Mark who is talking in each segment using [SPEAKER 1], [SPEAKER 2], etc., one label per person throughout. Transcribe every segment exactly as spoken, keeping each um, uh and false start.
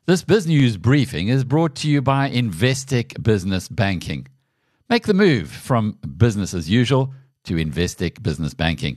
[SPEAKER 1] This BizNews briefing is brought to you by Investec Business Banking. Make the move from business as usual to Investec Business Banking.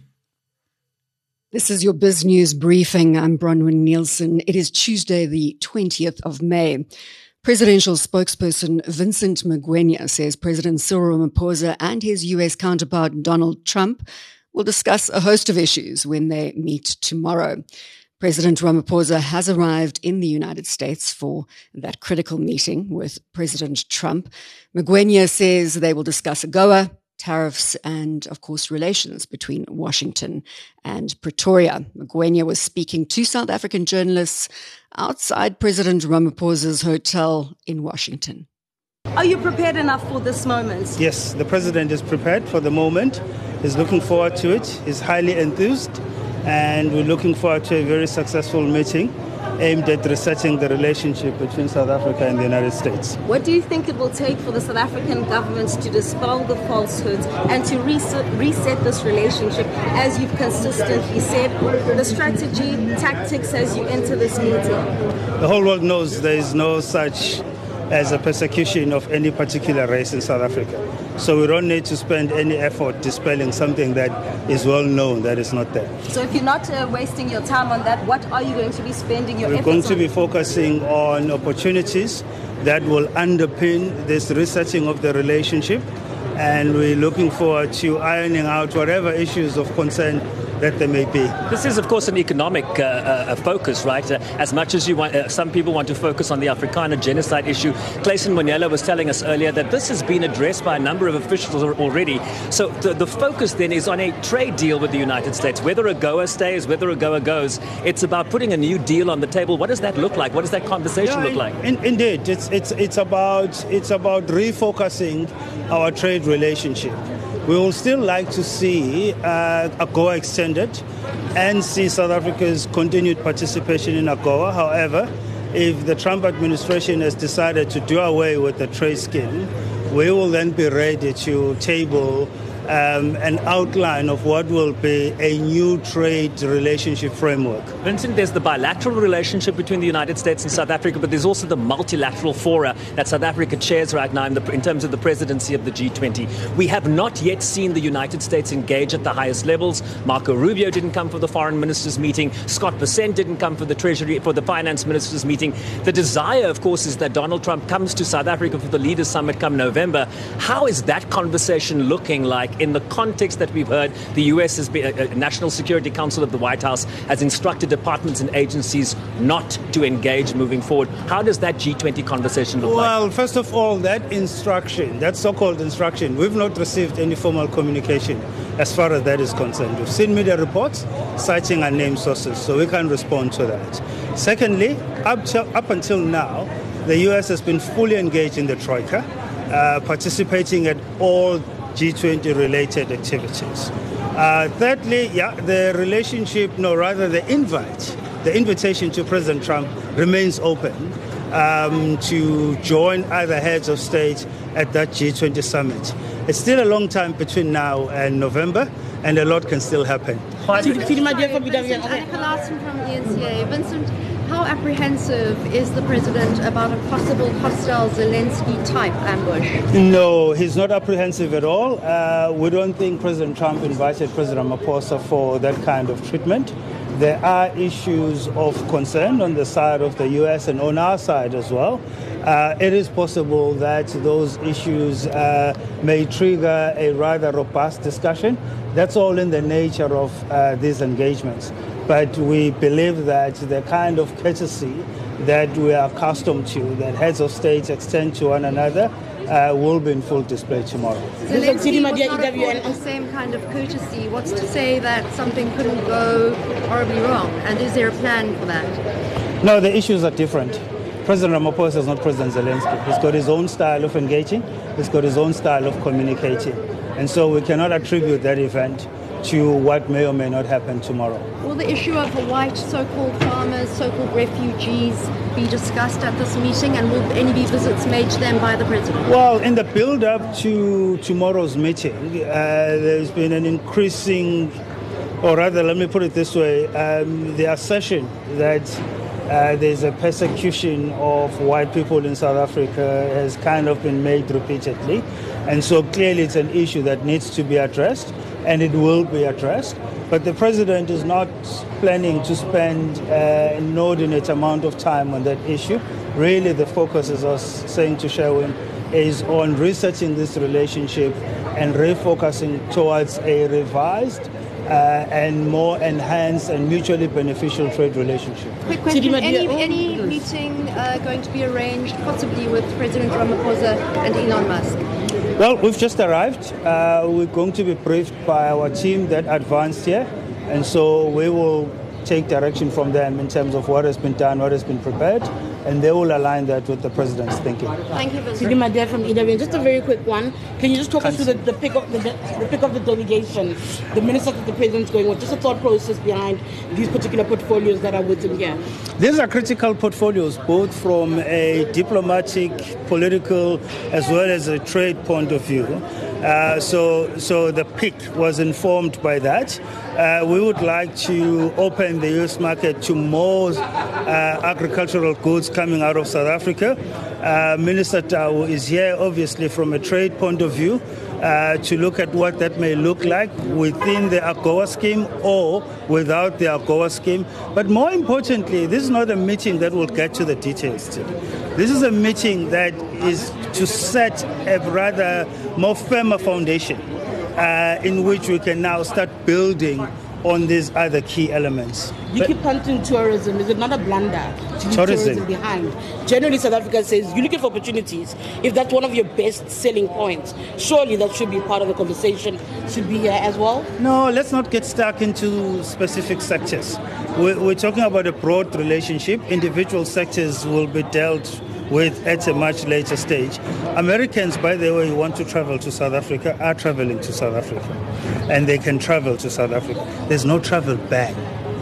[SPEAKER 2] This is your BizNews briefing. I'm Bronwyn Nielsen. It is Tuesday, the twentieth of May. Presidential spokesperson Vincent Magwenya says President Cyril Ramaphosa and his U S counterpart Donald Trump will discuss a host of issues when they meet tomorrow. President Ramaphosa has arrived in the United States for that critical meeting with President Trump. Magwenya says they will discuss AGOA, tariffs, and, of course, relations between Washington and Pretoria. Magwenya was speaking to South African journalists outside President Ramaphosa's hotel in Washington.
[SPEAKER 3] Are you prepared enough for this moment?
[SPEAKER 4] Yes, the president is prepared for the moment. He's looking forward to it. He's highly enthused. And we're looking forward to a very successful meeting aimed at resetting the relationship between South Africa and the United States.
[SPEAKER 3] What do you think it will take for the South African government to dispel the falsehoods and to reset, reset this relationship, as you've consistently said, the strategy, tactics as you enter this meeting?
[SPEAKER 4] The whole world knows there is no such as a persecution of any particular race in South Africa. So we don't need to spend any effort dispelling something that is well known that is not there.
[SPEAKER 3] So if you're not uh, wasting your time on that, what are you going to be spending your
[SPEAKER 4] We're
[SPEAKER 3] efforts
[SPEAKER 4] going to
[SPEAKER 3] on?
[SPEAKER 4] be focusing on opportunities that will underpin this resetting of the relationship. And we're looking forward to ironing out whatever issues of concern that there may be.
[SPEAKER 5] This is, of course, an economic uh, uh, focus, right? Uh, as much as you want, uh, some people want to focus on the Afrikaner genocide issue. Clayton Moniela was telling us earlier that this has been addressed by a number of officials already. So the, the focus then is on a trade deal with the United States. Whether AGOA stays, whether AGOA goes, it's about putting a new deal on the table. What does that look like? What does that conversation
[SPEAKER 4] yeah,
[SPEAKER 5] look like?
[SPEAKER 4] In, indeed, it's it's it's about it's about refocusing our trade relationship. We will still like to see uh, AGOA extended and see South Africa's continued participation in AGOA. However, if the Trump administration has decided to do away with the trade scheme, we will then be ready to table um, an outline of what will be a new trade relationship framework.
[SPEAKER 5] Vincent, there's the bilateral relationship between the United States and South Africa, but there's also the multilateral fora that South Africa chairs right now in, the, in terms of the presidency of the G twenty. We have not yet seen the United States engage at the highest levels. Marco Rubio didn't come for the foreign ministers' meeting. Scott Bessent didn't come for the treasury, for the finance ministers' meeting. The desire, of course, is that Donald Trump comes to South Africa for the Leaders' Summit come November. How is that conversation looking like in the context that we've heard the U S has been, a, a National Security Council of the White House has instructed departments and agencies not to engage moving forward? How does that G twenty conversation look
[SPEAKER 4] well, like?
[SPEAKER 5] Well,
[SPEAKER 4] first of all, that instruction, that so-called instruction, we've not received any formal communication as far as that is concerned. We've seen media reports citing unnamed sources, so we can respond to that. Secondly, up, to, up until now, the U S has been fully engaged in the Troika, uh, participating at all G twenty related activities. Uh, thirdly, yeah, the relationship, no, rather the invite, the invitation to President Trump remains open um, to join other heads of state at that G twenty summit. It's still a long time between now and November, and a lot can still happen.
[SPEAKER 6] Vincent, Annika Larsen from E N C A. Vincent, how apprehensive is the president about a possible hostile Zelensky-type ambush?
[SPEAKER 4] No, he's not apprehensive at all. Uh, we don't think President Trump invited President Ramaphosa for that kind of treatment. There are issues of concern on the side of the U S and on our side as well. Uh, it is possible that those issues uh, may trigger a rather robust discussion. That's all in the nature of uh, these engagements. But we believe that the kind of courtesy that we are accustomed to, that heads of state extend to one another, uh, will be in full display tomorrow.
[SPEAKER 6] Zelensky was not afforded the same kind of courtesy. What's to say that something couldn't go horribly wrong? And is there a plan for that?
[SPEAKER 4] No, the issues are different. President Ramaphosa is not President Zelensky. He's got his own style of engaging. He's got his own style of communicating. And so we cannot attribute that event to what may or may not happen tomorrow.
[SPEAKER 6] Will the issue of the white so-called farmers, so-called refugees be discussed at this meeting, and will any be visits made to them by the president?
[SPEAKER 4] Well, in the build-up to tomorrow's meeting, uh, there's been an increasing, or rather, let me put it this way, um, the assertion that Uh, there's a persecution of white people in South Africa has kind of been made repeatedly. And so clearly it's an issue that needs to be addressed, and it will be addressed. But the president is not planning to spend uh, an inordinate amount of time on that issue. Really, the focus, as I was saying to Sherwin, is on researching this relationship and refocusing towards a revised uh, and more enhanced and mutually beneficial trade relationship.
[SPEAKER 6] Quick question, any, any meeting uh, going to be arranged possibly with President Ramaphosa and Elon Musk?
[SPEAKER 4] Well, we've just arrived. Uh, we're going to be briefed by our team that advanced here, and so we will take direction from them in terms of what has been done, what has been prepared, and they will align that with the president's thinking.
[SPEAKER 6] Thank you, Vincent.
[SPEAKER 7] Sidi Madea from E W N. Just a very quick one. Can you just talk us through the, the pick of the, the pick of the delegation, the ministers that the president's going with, just a thought process behind these particular portfolios that are with him here?
[SPEAKER 4] These are critical portfolios, both from a diplomatic, political, as well as a trade point of view. Uh, so, so the pick was informed by that. Uh, we would like to open the U S market to more uh, agricultural goods coming out of South Africa. Uh, Minister Tau is here, obviously, from a trade point of view, uh, to look at what that may look like within the AGOA scheme or without the AGOA scheme. But more importantly, this is not a meeting that will get to the details today. This is a meeting that is to set a rather more firmer foundation uh, in which we can now start building on these other key elements.
[SPEAKER 7] You but keep punting tourism. Is it not a blunder to leave tourism. tourism behind? Generally, South Africa says you're looking for opportunities. If that's one of your best selling points, surely that should be part of the conversation, should be here as well?
[SPEAKER 4] No, let's not get stuck into specific sectors. We're, we're talking about a broad relationship. Individual sectors will be dealt with at a much later stage. Americans, by the way, who want to travel to South Africa are traveling to South Africa, and they can travel to South Africa. There's no travel ban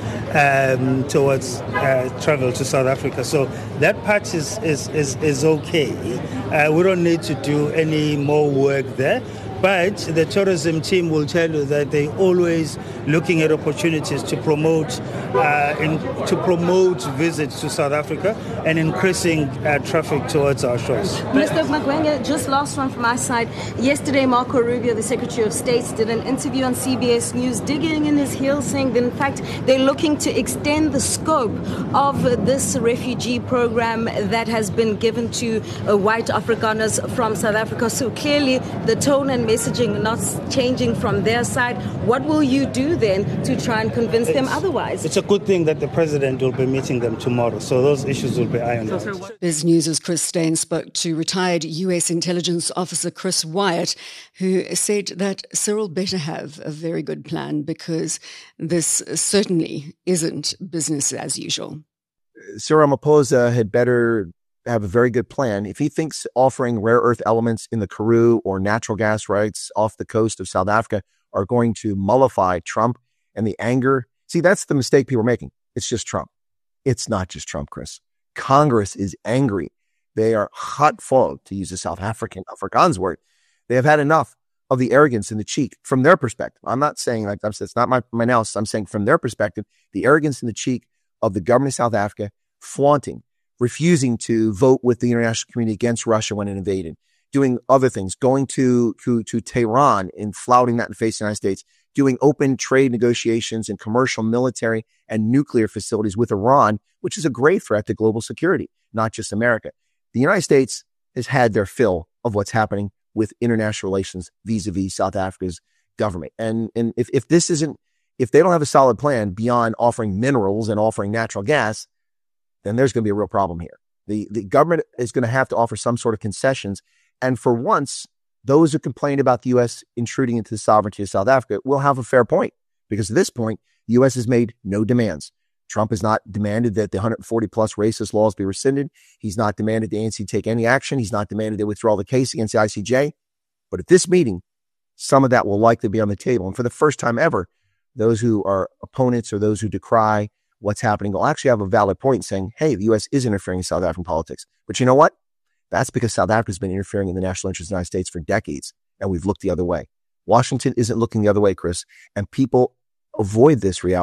[SPEAKER 4] um, towards uh, travel to South Africa, so that part is is is, is okay. Uh, we don't need to do any more work there. But the tourism team will tell you that they're always looking at opportunities to promote uh, in, to promote visits to South Africa and increasing uh, traffic towards our shores.
[SPEAKER 3] Mister Magwenya, just last one from my side. Yesterday, Marco Rubio, the Secretary of State, did an interview on C B S News, digging in his heels, saying that in fact they're looking to extend the scope of this refugee program that has been given to uh, white Afrikaners from South Africa. So clearly, the tone and messaging not changing from their side. What will you do then to try and convince it's, them otherwise?
[SPEAKER 4] It's a good thing that the president will be meeting them tomorrow, so those issues will be ironed out.
[SPEAKER 2] Biz News' Chris Steyn spoke to retired U S intelligence officer Chris Wyatt, who said that Cyril better have a very good plan because this certainly isn't business as usual.
[SPEAKER 8] Cyril Ramaphosa had better have a very good plan. If he thinks offering rare earth elements in the Karoo or natural gas rights off the coast of South Africa are going to mollify Trump and the anger, see, that's the mistake people are making. It's just Trump. It's not just Trump, Chris. Congress is angry. They are hot full, to use a South African Afrikaans word. They have had enough of the arrogance and the cheek from their perspective. I'm not saying like that's it's not my, my analysis. I'm saying from their perspective, the arrogance and the cheek of the government of South Africa flaunting, refusing to vote with the international community against Russia when it invaded, doing other things, going to, to, to Tehran and flouting that in the face of the United States, doing open trade negotiations and commercial, military, and nuclear facilities with Iran, which is a great threat to global security, not just America. The United States has had their fill of what's happening with international relations vis-a-vis South Africa's government. And, and if, if this isn't, if they don't have a solid plan beyond offering minerals and offering natural gas, then there's going to be a real problem here. The the government is going to have to offer some sort of concessions. And for once, those who complain about the U S intruding into the sovereignty of South Africa will have a fair point. Because at this point, the U S has made no demands. Trump has not demanded that the one hundred forty plus racist laws be rescinded. He's not demanded the A N C take any action. He's not demanded they withdraw the case against the I C J. But at this meeting, some of that will likely be on the table. And for the first time ever, those who are opponents or those who decry what's happening will actually have a valid point saying, hey, the U S is interfering in South African politics. But you know what? That's because South Africa has been interfering in the national interest of the United States for decades, and we've looked the other way. Washington isn't looking the other way, Chris, and people avoid this reality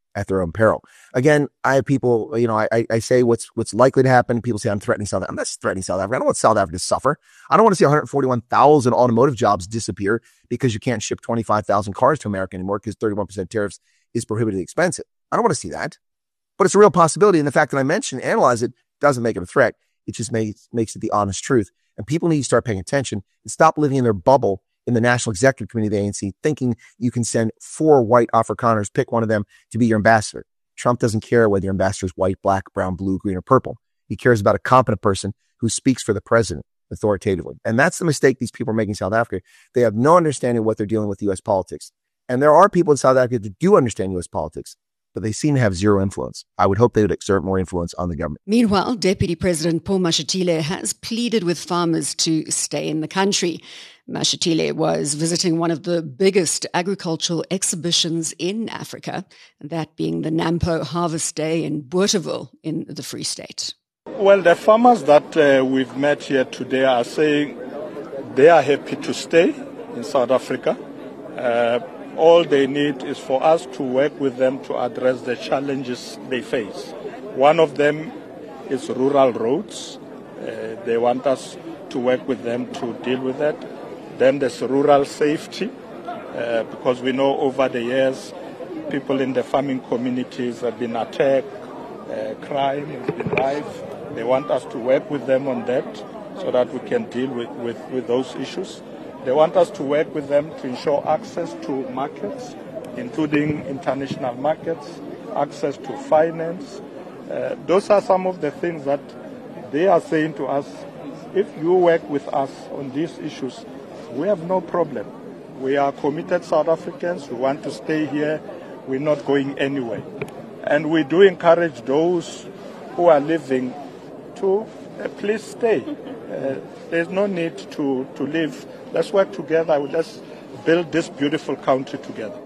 [SPEAKER 8] at their own peril. Again, I have people, you know, I, I say what's what's likely to happen. People say I'm threatening South Africa. I'm not threatening South Africa. I don't want South Africa to suffer. I don't want to see one hundred forty-one thousand automotive jobs disappear because you can't ship twenty-five thousand cars to America anymore because thirty-one percent tariffs is prohibitively expensive. I don't want to see that. But it's a real possibility. And the fact that I mentioned, analyze it, doesn't make it a threat. It just makes, makes it the honest truth. And people need to start paying attention and stop living in their bubble in the National Executive Committee of the A N C, thinking you can send four white Afrikaners, pick one of them to be your ambassador. Trump doesn't care whether your ambassador is white, black, brown, blue, green, or purple. He cares about a competent person who speaks for the president authoritatively. And that's the mistake these people are making in South Africa. They have no understanding of what they're dealing with U S politics. And there are people in South Africa that do understand U S politics, but they seem to have zero influence. I would hope they would exert more influence on the government.
[SPEAKER 2] Meanwhile, Deputy President Paul Mashatile has pleaded with farmers to stay in the country. Mashatile was visiting one of the biggest agricultural exhibitions in Africa, that being the Nampo Harvest Day in Bothaville in the Free State.
[SPEAKER 9] Well, the farmers that uh, we've met here today are saying they are happy to stay in South Africa. Uh, all they need is for us to work with them to address the challenges they face. One of them is rural roads. Uh, they want us to work with them to deal with that. Then there's rural safety, uh, because we know over the years people in the farming communities have been attacked, uh, crime has been rife. They want us to work with them on that so that we can deal with, with, with those issues. They want us to work with them to ensure access to markets, including international markets, access to finance. Uh, those are some of the things that they are saying to us, if you work with us on these issues, we have no problem. We are committed South Africans. We want to stay here. We're not going anywhere. And we do encourage those who are living to uh, please stay. Uh, there's no need to, to leave. Let's work together. Let's build this beautiful country together.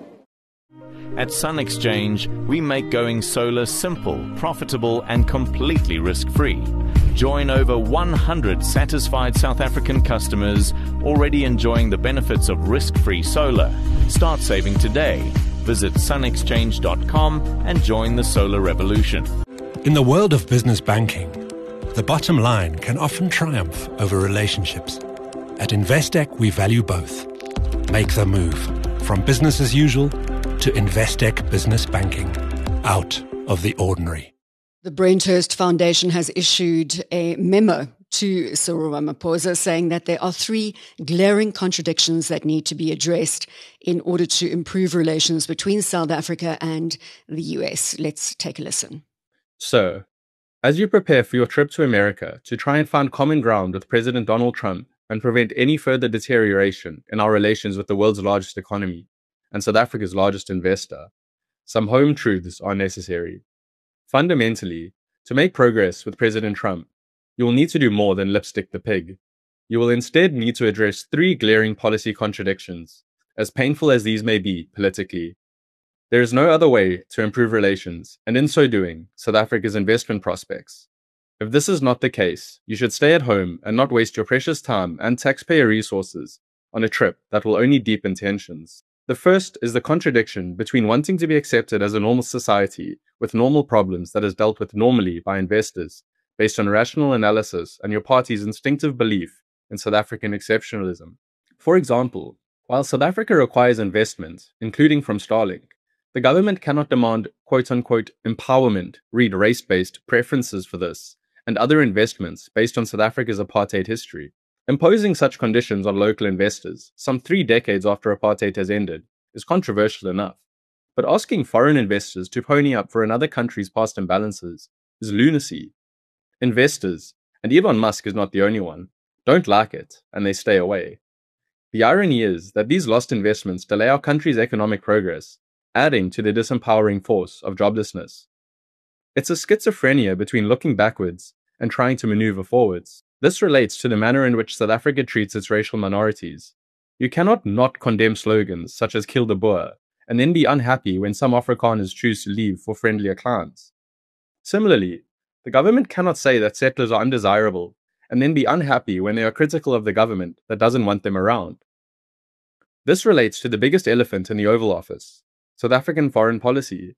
[SPEAKER 10] At Sun Exchange, we make going solar simple, profitable, and completely risk-free. Join over one hundred satisfied South African customers already enjoying the benefits of risk-free solar. Start saving today. Visit sun exchange dot com and join the solar revolution.
[SPEAKER 11] In the world of business banking, the bottom line can often triumph over relationships. At Investec, we value both. Make the move from business as usual to Investec Business Banking. Out of the ordinary.
[SPEAKER 2] The Brenthurst Foundation has issued a memo to Cyril Ramaphosa saying that there are three glaring contradictions that need to be addressed in order to improve relations between South Africa and the U S. Let's take a listen.
[SPEAKER 12] So, as you prepare for your trip to America to try and find common ground with President Donald Trump and prevent any further deterioration in our relations with the world's largest economy and South Africa's largest investor, some home truths are necessary. Fundamentally, to make progress with President Trump, you will need to do more than lipstick the pig. You will instead need to address three glaring policy contradictions, as painful as these may be politically. There is no other way to improve relations, and in so doing, South Africa's investment prospects. If this is not the case, you should stay at home and not waste your precious time and taxpayer resources on a trip that will only deepen tensions. The first is the contradiction between wanting to be accepted as a normal society with normal problems that is dealt with normally by investors based on rational analysis and your party's instinctive belief in South African exceptionalism. For example, while South Africa requires investment, including from Starlink, the government cannot demand quote-unquote empowerment, read race-based preferences for this, and other investments based on South Africa's apartheid history. Imposing such conditions on local investors, some three decades after apartheid has ended, is controversial enough. But asking foreign investors to pony up for another country's past imbalances is lunacy. Investors, and Elon Musk is not the only one, don't like it, and they stay away. The irony is that these lost investments delay our country's economic progress, adding to the disempowering force of joblessness. It's a schizophrenia between looking backwards and trying to maneuver forwards. This relates to the manner in which South Africa treats its racial minorities. You cannot not condemn slogans such as Kill the Boer, and then be unhappy when some Afrikaners choose to leave for friendlier clients. Similarly, the government cannot say that settlers are undesirable, and then be unhappy when they are critical of the government that doesn't want them around. This relates to the biggest elephant in the Oval Office, South African foreign policy.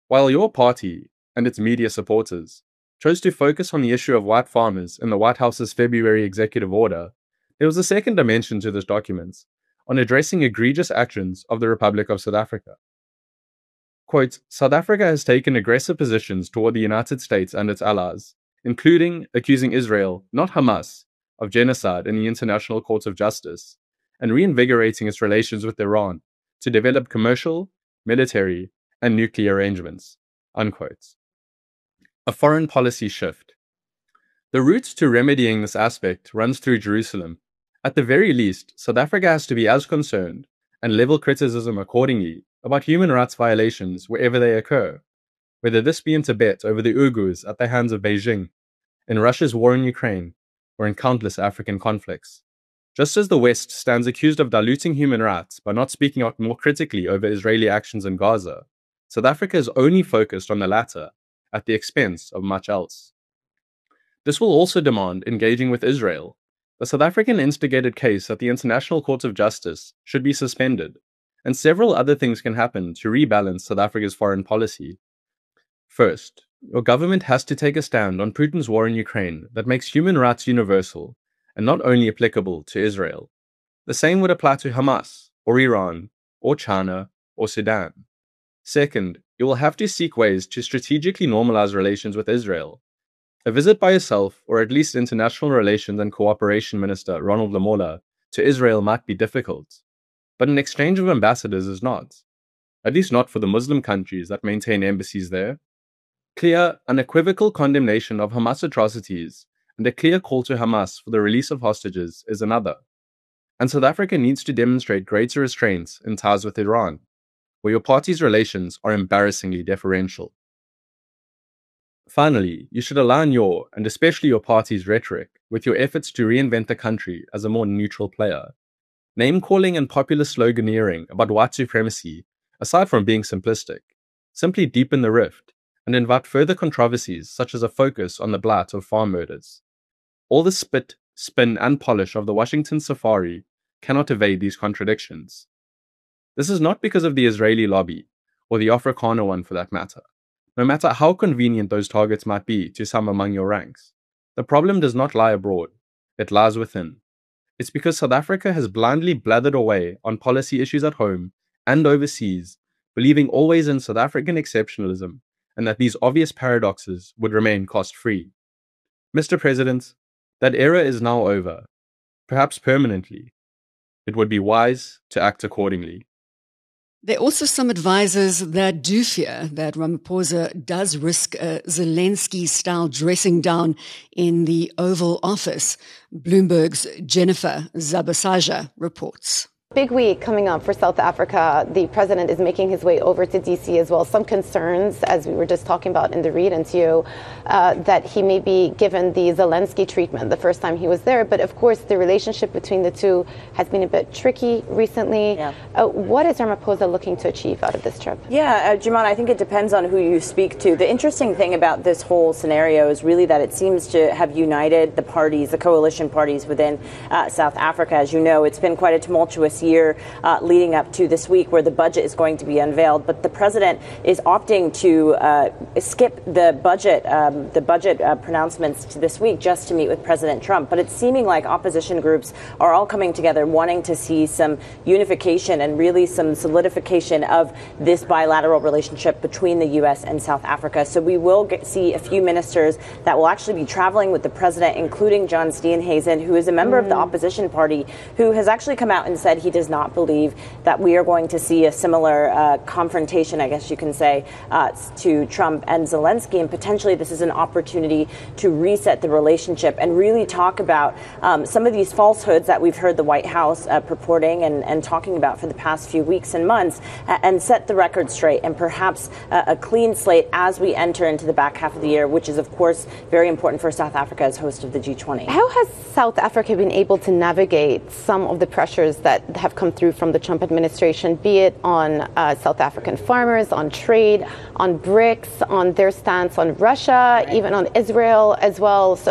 [SPEAKER 12] While your party and its media supporters chose to focus on the issue of white farmers in the White House's February executive order, there was a second dimension to this document on addressing egregious actions of the Republic of South Africa. Quote, South Africa has taken aggressive positions toward the United States and its allies, including accusing Israel, not Hamas, of genocide in the International Court of Justice, and reinvigorating its relations with Iran to develop commercial, military, and nuclear arrangements. Unquote. A foreign policy shift. The route to remedying this aspect runs through Jerusalem. At the very least, South Africa has to be as concerned, and level criticism accordingly, about human rights violations wherever they occur, whether this be in Tibet over the Uyghurs at the hands of Beijing, in Russia's war in Ukraine, or in countless African conflicts. Just as the West stands accused of diluting human rights by not speaking out more critically over Israeli actions in Gaza, South Africa is only focused on the latter at the expense of much else. This will also demand engaging with Israel. The South African instigated case at the International Court of Justice should be suspended, and several other things can happen to rebalance South Africa's foreign policy. First, your government has to take a stand on Putin's war in Ukraine that makes human rights universal and not only applicable to Israel. The same would apply to Hamas, or Iran, or China, or Sudan. Second, you will have to seek ways to strategically normalize relations with Israel. A visit by yourself, or at least International Relations and Cooperation Minister Ronald Lamola, to Israel might be difficult, but an exchange of ambassadors is not, at least not for the Muslim countries that maintain embassies there. Clear, unequivocal condemnation of Hamas atrocities and a clear call to Hamas for the release of hostages is another. And South Africa needs to demonstrate greater restraints in ties with Iran, where your party's relations are embarrassingly deferential. Finally, you should align your, and especially your party's rhetoric, with your efforts to reinvent the country as a more neutral player. Name-calling and populist sloganeering about white supremacy, aside from being simplistic, simply deepen the rift and invite further controversies such as a focus on the blight of farm murders. All the spit, spin, and polish of the Washington safari cannot evade these contradictions. This is not because of the Israeli lobby, or the Afrikaner one for that matter, no matter how convenient those targets might be to some among your ranks. The problem does not lie abroad, it lies within. It's because South Africa has blindly blathered away on policy issues at home and overseas, believing always in South African exceptionalism and that these obvious paradoxes would remain cost-free. Mister President, that era is now over, perhaps permanently. It would be wise to act accordingly.
[SPEAKER 2] There are also some advisors that do fear that Ramaphosa does risk a Zelensky-style dressing down in the Oval Office. Bloomberg's Jennifer Zabasaja reports.
[SPEAKER 13] Big week coming up for South Africa. The president is making his way over to D C as well. Some concerns, as we were just talking about in the read-into, uh, that he may be given the Zelensky treatment the first time he was there. But of course, the relationship between the two has been a bit tricky recently. Yeah. Uh, what is Ramaphosa looking to achieve out of this trip?
[SPEAKER 14] Yeah, uh, Juman, I think it depends on who you speak to. The interesting thing about this whole scenario is really that it seems to have united the parties, the coalition parties within uh, South Africa. As you know, it's been quite a tumultuous year uh, leading up to this week where the budget is going to be unveiled. But the president is opting to uh, skip the budget, um, the budget uh, pronouncements to this week just to meet with President Trump. But it's seeming like opposition groups are all coming together wanting to see some unification and really some solidification of this bilateral relationship between the U S and South Africa. So we will get, see a few ministers that will actually be traveling with the president, including John Steenhuisen, who is a member mm. of the opposition party, who has actually come out and said he does not believe that we are going to see a similar uh, confrontation, I guess you can say, uh, to Trump and Zelensky. And potentially this is an opportunity to reset the relationship and really talk about um, some of these falsehoods that we've heard the White House uh, purporting and, and talking about for the past few weeks and months, uh, and set the record straight and perhaps uh, a clean slate as we enter into the back half of the year, which is, of course, very important for South Africa as host of the G twenty.
[SPEAKER 13] How has South Africa been able to navigate some of the pressures that have come through from the Trump administration, be it on uh, South African farmers, on trade, on BRICS, on their stance on Russia, even on Israel as well? So h-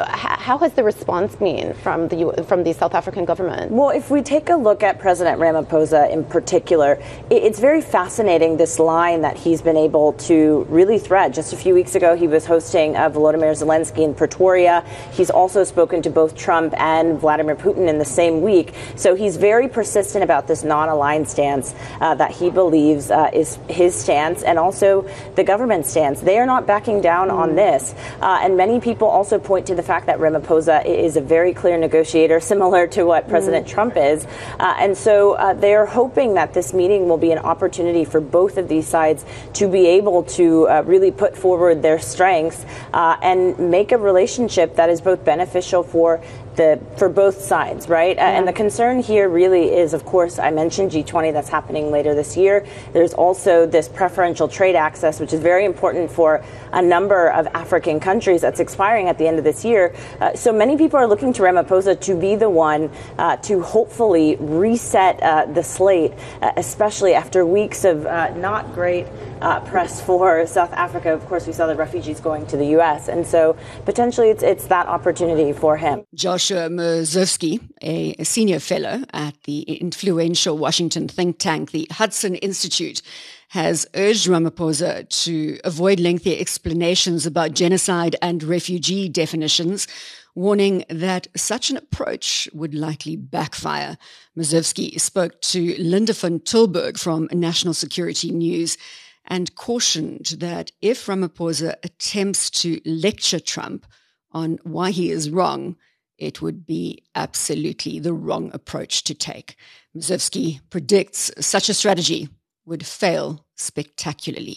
[SPEAKER 13] how has the response been from the from the South African government?
[SPEAKER 14] Well, if we take a look at President Ramaphosa in particular, it's very fascinating, this line that he's been able to really thread. Just a few weeks ago, he was hosting uh, Volodymyr Zelensky in Pretoria. He's also spoken to both Trump and Vladimir Putin in the same week. So he's very persistent about this non-aligned stance uh, that he believes uh, is his stance, and also the government's stance. They are not backing down mm. on this. Uh, and many people also point to the fact that Ramaphosa is a very clear negotiator, similar to what President mm. Trump is. Uh, and so uh, they are hoping that this meeting will be an opportunity for both of these sides to be able to uh, really put forward their strengths uh, and make a relationship that is both beneficial for the for both sides, right? Yeah. And the concern here really is, of course, I mentioned G twenty that's happening later this year. There's also this preferential trade access, which is very important for a number of African countries that's expiring at the end of this year. Uh, so many people are looking to Ramaphosa to be the one uh, to hopefully reset uh, the slate, uh, especially after weeks of uh, not great uh, press for South Africa. Of course, we saw the refugees going to the U S, and so potentially it's it's that opportunity for him.
[SPEAKER 2] Joshua Mrzowski, a senior fellow at the influential Washington think tank, the Hudson Institute, has urged Ramaphosa to avoid lengthy explanations about genocide and refugee definitions, warning that such an approach would likely backfire. Mrzowski spoke to Linda van Tilburg from National Security News and cautioned that if Ramaphosa attempts to lecture Trump on why he is wrong, it would be absolutely the wrong approach to take. Mrzowski predicts such a strategy would fail spectacularly.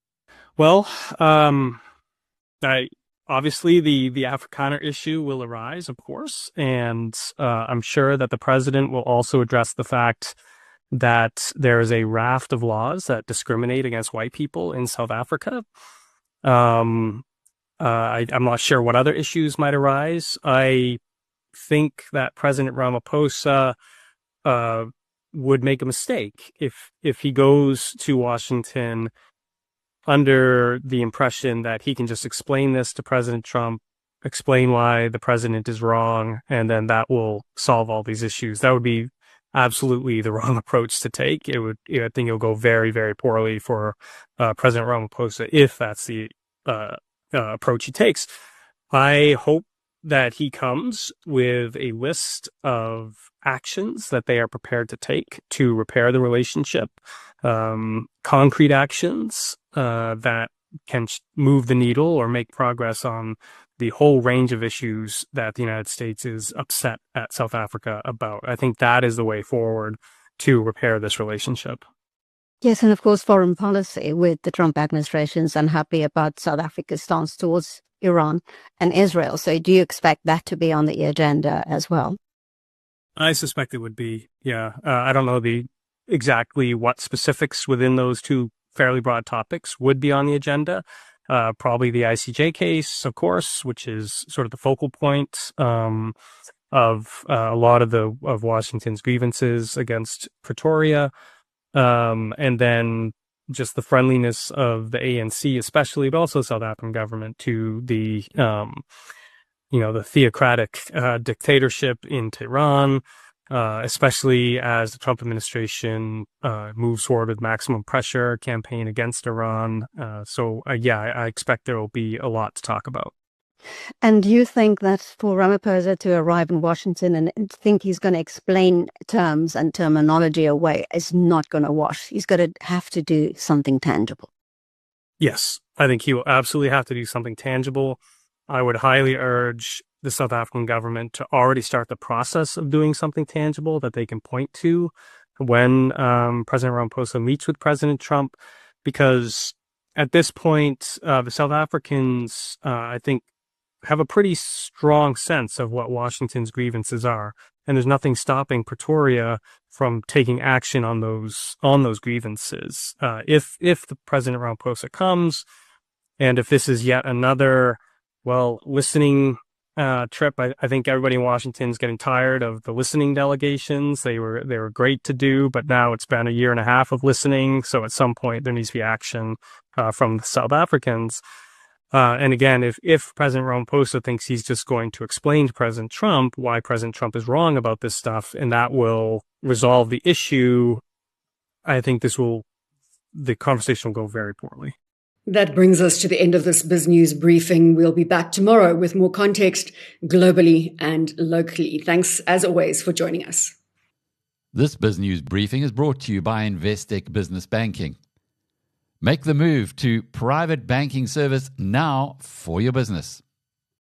[SPEAKER 15] Well, um, I, obviously the, the Afrikaner issue will arise, of course, and uh, I'm sure that the president will also address the fact that there is a raft of laws that discriminate against white people in South Africa. Um, uh, I, I'm not sure what other issues might arise. I think that President Ramaphosa uh, would make a mistake if if he goes to Washington under the impression that he can just explain this to President Trump, explain why the president is wrong, and then that will solve all these issues. That would be absolutely the wrong approach to take. It would, I think it will go very, very poorly for uh, President Ramaphosa if that's the uh, uh, approach he takes. I hope that he comes with a list of actions that they are prepared to take to repair the relationship, um, concrete actions uh, that can move the needle or make progress on the whole range of issues that the United States is upset at South Africa about. I think that is the way forward to repair this relationship.
[SPEAKER 16] Yes, and of course, foreign policy, with the Trump administration's unhappy about South Africa's stance towards Iran and Israel. So do you expect that to be on the agenda as well?
[SPEAKER 15] I suspect it would be, yeah. Uh, I don't know the exactly what specifics within those two fairly broad topics would be on the agenda. Uh, probably the I C J case, of course, which is sort of the focal point um, of uh, a lot of the of Washington's grievances against Pretoria. Um, and then just the friendliness of the A N C, especially, but also the South African government to the, um, you know, the theocratic uh, dictatorship in Tehran, uh, especially as the Trump administration uh, moves forward with maximum pressure campaign against Iran. Uh, so, uh, yeah, I, I expect there will be a lot to talk about.
[SPEAKER 16] And do you think that for Ramaphosa to arrive in Washington and think he's going to explain terms and terminology away is not going to wash? He's going to have to do something tangible.
[SPEAKER 15] Yes, I think he will absolutely have to do something tangible. I would highly urge the South African government to already start the process of doing something tangible that they can point to when um, President Ramaphosa meets with President Trump, because at this point, uh, the South Africans, uh, I think, have a pretty strong sense of what Washington's grievances are, and there's nothing stopping Pretoria from taking action on those on those grievances. Uh, if if the President Ramaphosa comes, and if this is yet another well listening uh, trip, I, I think everybody in Washington is getting tired of the listening delegations. They were they were great to do, but now it's been a year and a half of listening. So at some point there needs to be action uh, from the South Africans. Uh, and again, if, if President Ramaphosa thinks he's just going to explain to President Trump why President Trump is wrong about this stuff, and that will resolve the issue, I think this will, the conversation will go very poorly.
[SPEAKER 2] That brings us to the end of this BizNews briefing. We'll be back tomorrow with more context globally and locally. Thanks, as always, for joining us.
[SPEAKER 1] This BizNews briefing is brought to you by Investec Business Banking. Make the move to private banking service now for your business.